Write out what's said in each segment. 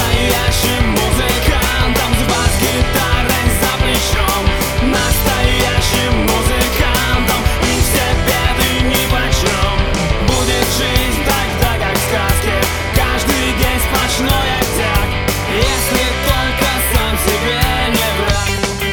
Настоящим музыкантом с бас-гитарой за плечом. Настоящим музыкантом, и все беды нипочем. Будет жизнь тогда, как в сказке, каждый день сплошной оттяг, если только сам себе не враг.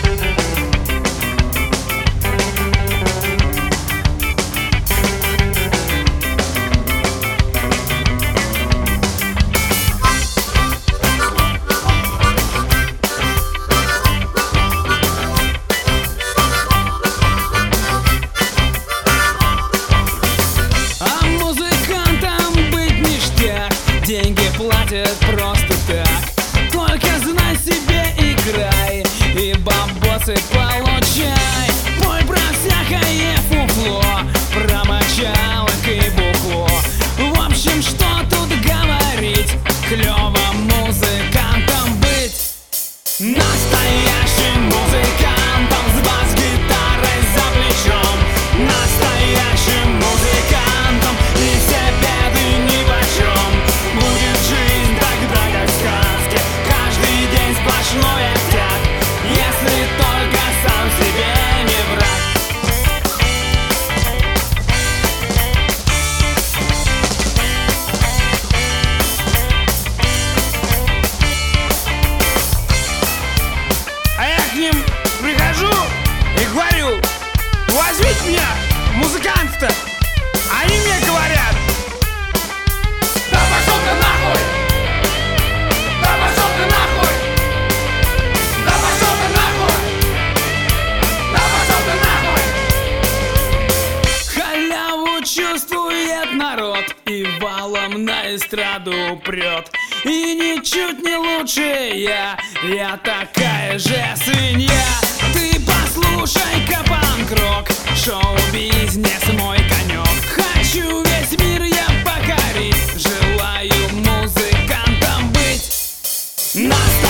А музыкантам быть ништяк, деньги платят просто так. Только знай себе, играй и бабосы получай. Пой про всякое фуфло, про мочалок и бухло. В общем, что тут говорить, клёво музыкантом быть. Настоящим музыкантом с бас-гитарой за плечом. Настоящим музыкантом, и все беды нипочем. Будет жизнь тогда, как в сказке, каждый день сплошной оттяг, если только сам себе не враг. А я к ним прихожу и говорю: возьмите меня, музыкант-то. Они мне говорят: да пошел ты нахуй! Да пошел ты нахуй! Да пошел ты нахуй! Да пошел ты нахуй! Халяву чувствует народ и валом на эстраду прет. И ничуть не лучше я такая же свинья. Ты послушай-ка панк-рок, шоу-бизнес мой конек. Хочу весь мир я покорить, желаю музыкантом быть.